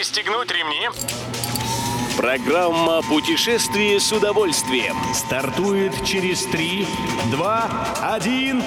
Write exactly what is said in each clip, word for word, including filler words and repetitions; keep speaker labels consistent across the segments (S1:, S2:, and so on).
S1: Пристегнуть ремни.
S2: Программа «Путешествие с удовольствием»
S3: стартует через три, два, один.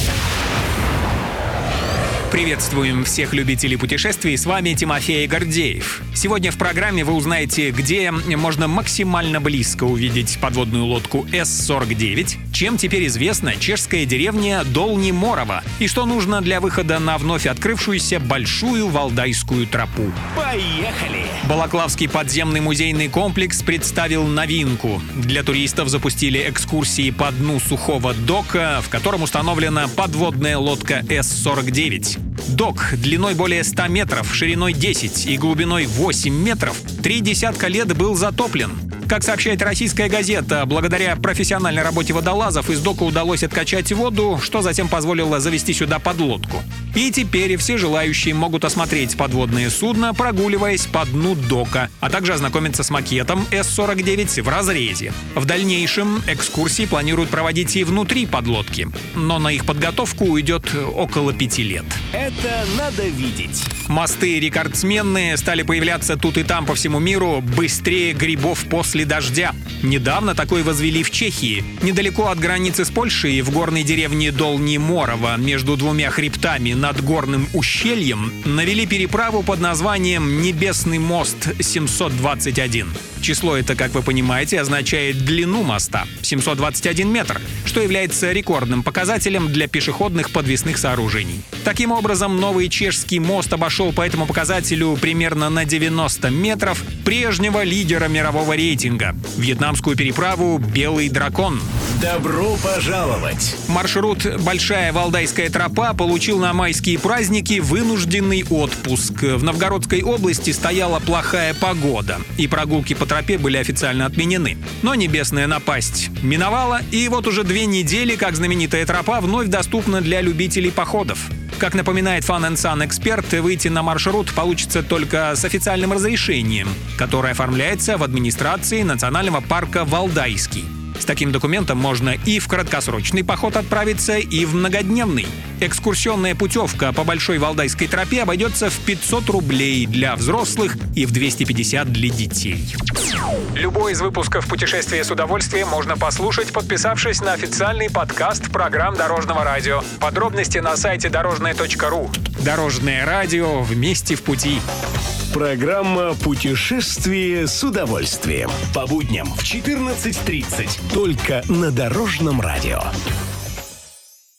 S4: Приветствуем всех любителей путешествий, с вами Тимофей Гордеев. Сегодня в программе вы узнаете, где можно максимально близко увидеть подводную лодку эс сорок девять, чем теперь известна чешская деревня Долни Морово и что нужно для выхода на вновь открывшуюся Большую Валдайскую тропу.
S2: Поехали!
S4: Балаклавский подземный музейный комплекс представил новинку. Для туристов запустили экскурсии по дну сухого дока, в котором установлена подводная лодка эс сорок девять. Док длиной более ста метров, шириной десять и глубиной восемь метров три десятка лет был затоплен. Как сообщает российская газета, благодаря профессиональной работе водолазов из дока удалось откачать воду, что затем позволило завести сюда подлодку. И теперь все желающие могут осмотреть подводное судно, прогуливаясь по дну дока, а также ознакомиться с макетом эс сорок девять в разрезе. В дальнейшем экскурсии планируют проводить и внутри подлодки, но на их подготовку уйдет около пяти лет.
S2: Это надо видеть.
S4: Мосты-рекордсмены стали появляться тут и там по всему миру быстрее грибов после дождя. Недавно такой возвели в Чехии, недалеко от границы с Польшей, в горной деревне Долни Морово, между двумя хребтами над горным ущельем, навели переправу под названием «Небесный мост семьсот двадцать один». Число это, как вы понимаете, означает длину моста – семьсот двадцать один метр, что является рекордным показателем для пешеходных подвесных сооружений. Таким образом, новый чешский мост обошел по этому показателю примерно на девяносто метров прежнего лидера мирового рейтинга – вьетнамскую переправу «Белый дракон».
S2: Добро пожаловать!
S4: Маршрут «Большая Валдайская тропа» получил на майские праздники вынужденный отпуск. В Новгородской области стояла плохая погода, и прогулки по тропе были официально отменены. Но небесная напасть миновала, и вот уже две недели, как знаменитая тропа вновь доступна для любителей походов. Как напоминает Fun энд Sun эксперт, выйти на маршрут получится только с официальным разрешением, которое оформляется в администрации национального парка Валдайский. С таким документом можно и в краткосрочный поход отправиться, и в многодневный. Экскурсионная путевка по Большой Валдайской тропе обойдется в пятьсот рублей для взрослых и в двести пятьдесят для детей. Любой из выпусков «Путешествия с удовольствием» можно послушать, подписавшись на официальный подкаст программ Дорожного радио. Подробности на сайте дорожное точка ру. Дорожное радио, вместе в пути.
S2: Программа «Путешествие с удовольствием». По будням в четырнадцать тридцать. Только на Дорожном радио.